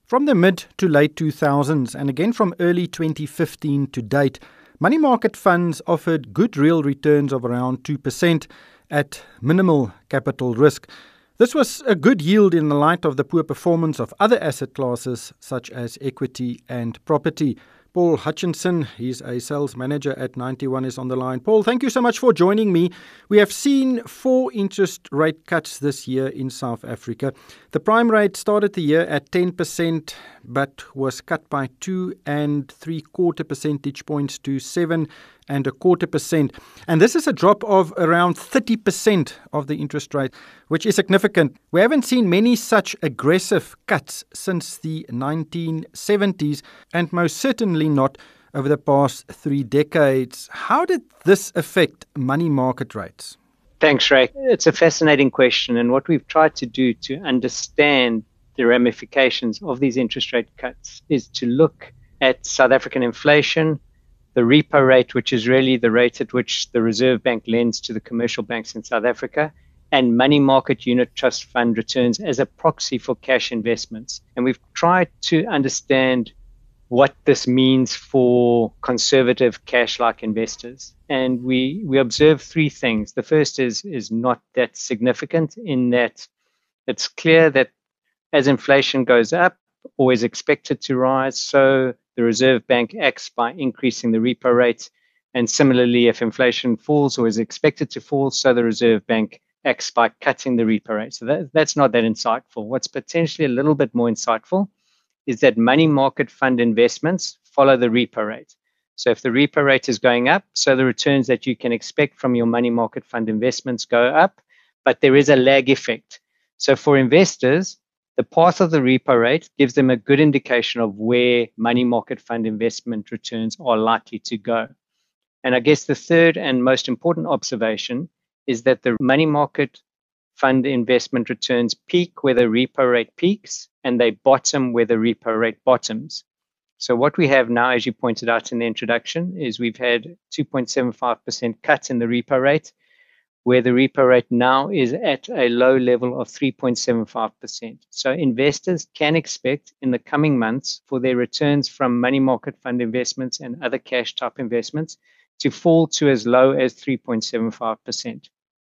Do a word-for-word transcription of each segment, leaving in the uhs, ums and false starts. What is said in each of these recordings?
From the mid to late two thousands and again from early twenty fifteen to date, money market funds offered good real returns of around two percent at minimal capital risk. This was a good yield in the light of the poor performance of other asset classes such as equity and property. Paul Hutchinson, he's a sales manager at Ninety One, is on the line. Paul, thank you so much for joining me. We have seen four interest rate cuts this year in South Africa. The prime rate started the year at ten percent, but was cut by two and three quarter percentage points to seven and a quarter percent. And this is a drop of around thirty percent of the interest rate, which is significant. We haven't seen many such aggressive cuts since the nineteen seventies, and most certainly not over the past three decades. How did this affect money market rates? Thanks, Ray. It's a fascinating question, and what we've tried to do to understand the ramifications of these interest rate cuts is to look at South African inflation, the repo rate, which is really the rate at which the Reserve Bank lends to the commercial banks in South Africa, and money market unit trust fund returns as a proxy for cash investments. And we've tried to understand what this means for conservative cash-like investors. And we, we observe three things. The first is, is not that significant in that it's clear that as inflation goes up or is expected to rise, so the Reserve Bank acts by increasing the repo rate. And similarly, if inflation falls or is expected to fall, so the Reserve Bank acts by cutting the repo rate. So that, that's not that insightful. What's potentially a little bit more insightful is that money market fund investments follow the repo rate. So if the repo rate is going up, so the returns that you can expect from your money market fund investments go up, but there is a lag effect. So for investors, the path of the repo rate gives them a good indication of where money market fund investment returns are likely to go. And I guess the third and most important observation is that the money market fund investment returns peak where the repo rate peaks, and they bottom where the repo rate bottoms. So what we have now, as you pointed out in the introduction, is we've had two point seven five percent cut in the repo rate, where the repo rate now is at a low level of three point seven five percent. So investors can expect in the coming months for their returns from money market fund investments and other cash type investments to fall to as low as three point seven five percent.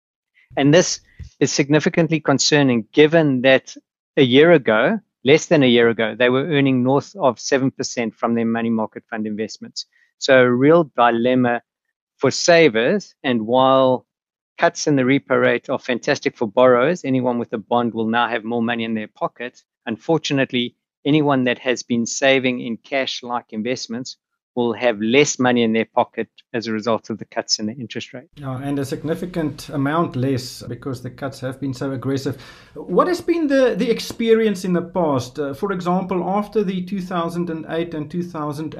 And this is significantly concerning given that a year ago, less than a year ago, they were earning north of seven percent from their money market fund investments. So a real dilemma for savers. And while cuts in the repo rate are fantastic for borrowers, anyone with a bond will now have more money in their pocket. Unfortunately, anyone that has been saving in cash-like investments will have less money in their pocket as a result of the cuts in the interest rate. Oh, and a significant amount less because the cuts have been so aggressive. What has been the, the experience in the past? Uh, for example, after the two thousand eight and two thousand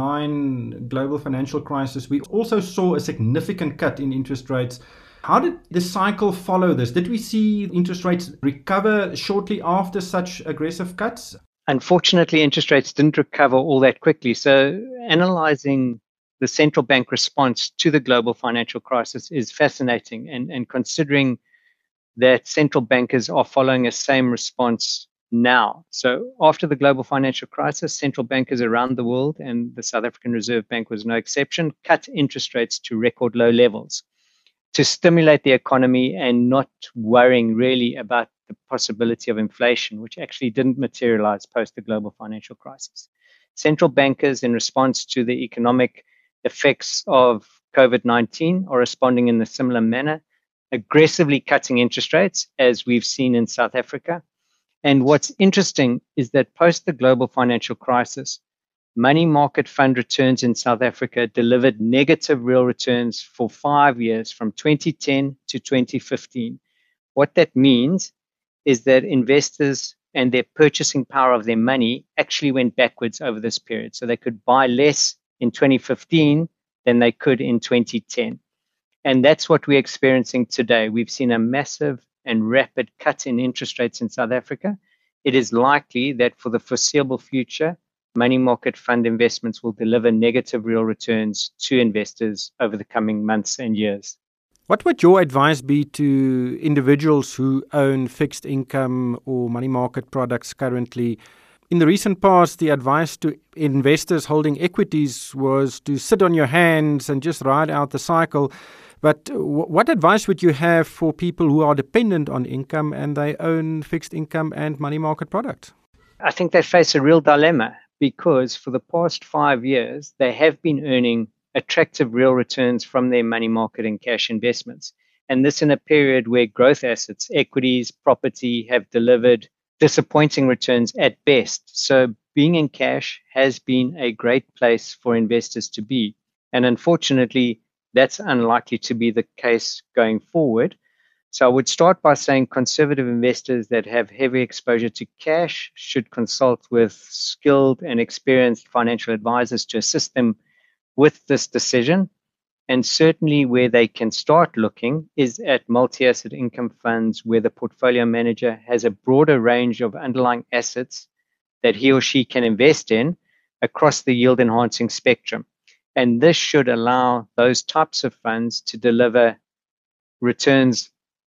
nine global financial crisis, we also saw a significant cut in interest rates. How did the cycle follow this? Did we see interest rates recover shortly after such aggressive cuts? Unfortunately, interest rates didn't recover all that quickly. So analyzing the central bank response to the global financial crisis is fascinating. And, and considering that central bankers are following a same response now. So after the global financial crisis, central bankers around the world, and the South African Reserve Bank was no exception, cut interest rates to record low levels to stimulate the economy and not worrying really about the possibility of inflation, which actually didn't materialize post the global financial crisis. Central bankers, in response to the economic effects of COVID nineteen, are responding in a similar manner, aggressively cutting interest rates, as we've seen in South Africa. And what's interesting is that post the global financial crisis, money market fund returns in South Africa delivered negative real returns for five years from twenty ten to twenty fifteen. What that means is that investors and their purchasing power of their money actually went backwards over this period. So they could buy less in twenty fifteen than they could in twenty ten. And that's what we're experiencing today. We've seen a massive and rapid cut in interest rates in South Africa. It is likely that for the foreseeable future, money market fund investments will deliver negative real returns to investors over the coming months and years. What would your advice be to individuals who own fixed income or money market products currently In the recent past, the advice to investors holding equities was to sit on your hands and just ride out the cycle. But w- what advice would you have for people who are dependent on income and they own fixed income and money market products? I think they face a real dilemma because for the past five years, they have been earning attractive real returns from their money market and cash investments. And this in a period where growth assets, equities, property have delivered disappointing returns at best. So being in cash has been a great place for investors to be. And unfortunately, that's unlikely to be the case going forward. So I would start by saying conservative investors that have heavy exposure to cash should consult with skilled and experienced financial advisors to assist them with this decision. And certainly where they can start looking is at multi-asset income funds where the portfolio manager has a broader range of underlying assets that he or she can invest in across the yield enhancing spectrum. And this should allow those types of funds to deliver returns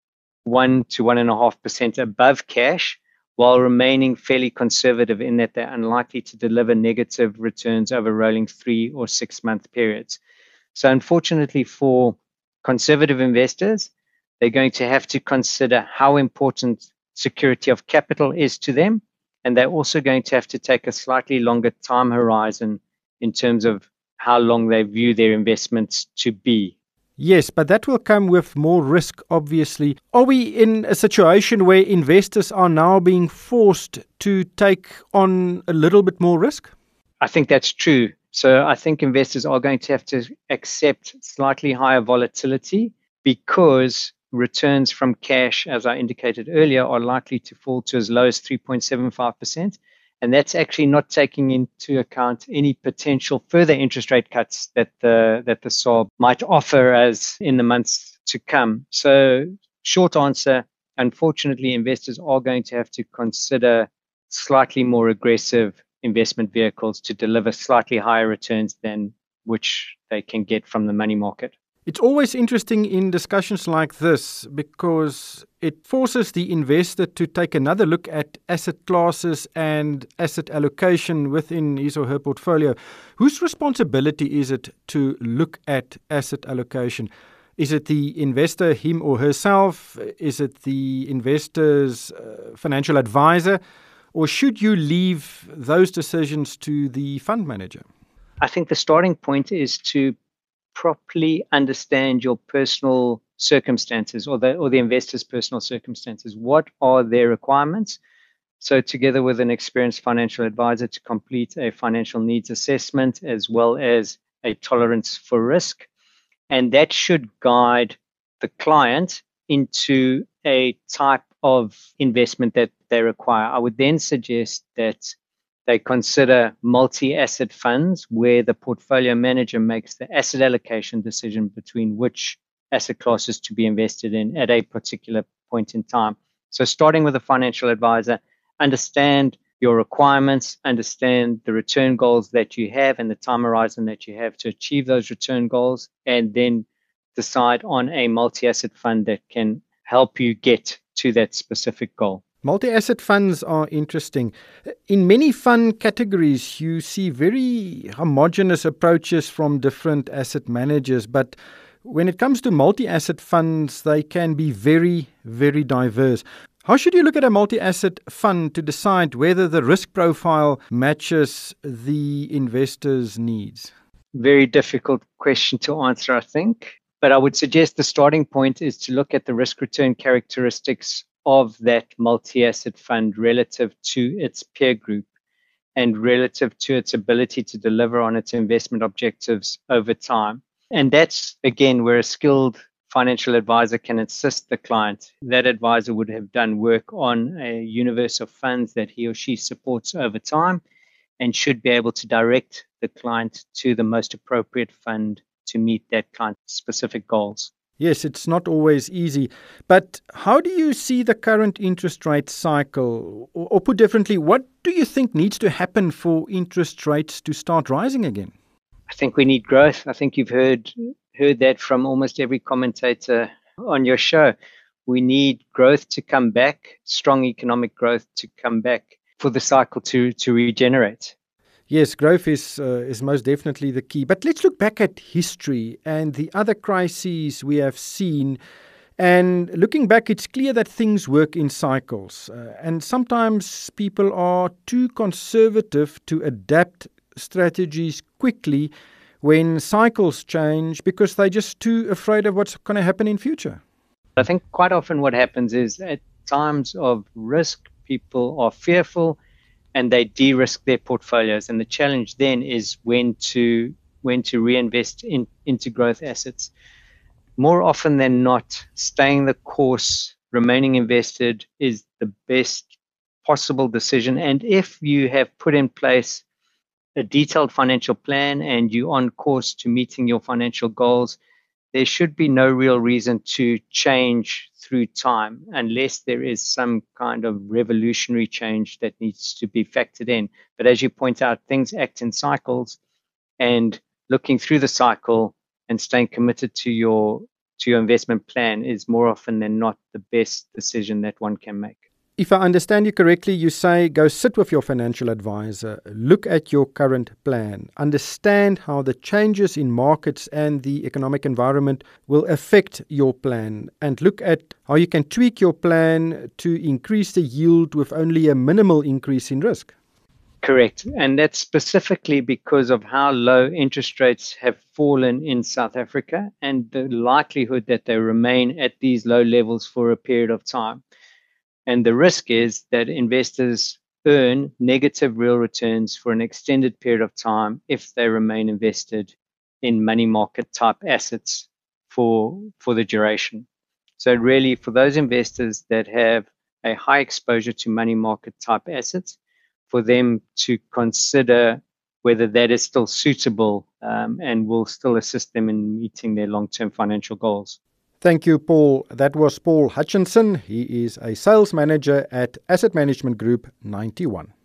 one to one and a half percent above cash while remaining fairly conservative in that they're unlikely to deliver negative returns over rolling three or six month periods. So unfortunately for conservative investors, they're going to have to consider how important security of capital is to them. And they're also going to have to take a slightly longer time horizon in terms of how long they view their investments to be. Yes, but that will come with more risk, obviously. Are we in a situation where investors are now being forced to take on a little bit more risk? I think that's true. So I think investors are going to have to accept slightly higher volatility because returns from cash, as I indicated earlier, are likely to fall to as low as three point seven five percent. And that's actually not taking into account any potential further interest rate cuts that the that the S A R B might offer as in the months to come. So short answer, unfortunately, investors are going to have to consider slightly more aggressive investment vehicles to deliver slightly higher returns than which they can get from the money market. It's always interesting in discussions like this because it forces the investor to take another look at asset classes and asset allocation within his or her portfolio. Whose responsibility is it to look at asset allocation? Is it the investor, him or herself? Is it the investor's uh, financial advisor? Or should you leave those decisions to the fund manager? I think the starting point is to properly understand your personal circumstances or the or the investor's personal circumstances. What are their requirements? So together with an experienced financial advisor to complete a financial needs assessment as well as a tolerance for risk. And that should guide the client into a type of investment that they require. I would then suggest that they consider multi-asset funds where the portfolio manager makes the asset allocation decision between which asset classes to be invested in at a particular point in time. So starting with a financial advisor, understand your requirements, understand the return goals that you have and the time horizon that you have to achieve those return goals, and then decide on a multi-asset fund that can help you get to that specific goal. Multi-asset funds are interesting. In many fund categories, you see very homogeneous approaches from different asset managers. But when it comes to multi-asset funds, they can be very, very diverse. How should you look at a multi-asset fund to decide whether the risk profile matches the investor's needs? Very difficult question to answer, I think. But I would suggest the starting point is to look at the risk-return characteristics of that multi-asset fund relative to its peer group and relative to its ability to deliver on its investment objectives over time. And that's, again, where a skilled financial advisor can assist the client. That advisor would have done work on a universe of funds that he or she supports over time and should be able to direct the client to the most appropriate fund to meet that client's specific goals. Yes, it's not always easy. But how do you see the current interest rate cycle? Or, or put differently, what do you think needs to happen for interest rates to start rising again? I think we need growth. I think you've heard heard that from almost every commentator on your show. We need growth to come back, strong economic growth to come back. for the cycle to, to regenerate. Yes, growth is uh, is most definitely the key. But let's look back at history and the other crises we have seen. And looking back, it's clear that things work in cycles. Uh, and sometimes people are too conservative to adapt strategies quickly when cycles change because they're just too afraid of what's going to happen in future. I think quite often what happens is at times of risk, people are fearful and they de-risk their portfolios. And the challenge then is when to when to reinvest in, into growth assets. More often than not, staying the course, remaining invested is the best possible decision. And if you have put in place a detailed financial plan and you're on course to meeting your financial goals, there should be no real reason to change through time unless there is some kind of revolutionary change that needs to be factored in. But as you point out, things act in cycles, and looking through the cycle and staying committed to your to your investment plan is more often than not the best decision that one can make. If I understand you correctly, you say go sit with your financial advisor, look at your current plan, understand how the changes in markets and the economic environment will affect your plan, and look at how you can tweak your plan to increase the yield with only a minimal increase in risk. Correct. And that's specifically because of how low interest rates have fallen in South Africa and the likelihood that they remain at these low levels for a period of time. And the risk is that investors earn negative real returns for an extended period of time if they remain invested in money market type assets for, for the duration. So really, for those investors that have a high exposure to money market type assets, for them to consider whether that is still suitable um, and will still assist them in meeting their long-term financial goals. Thank you, Paul. That was Paul Hutchinson. He is a sales manager at Asset Management Group ninety-one.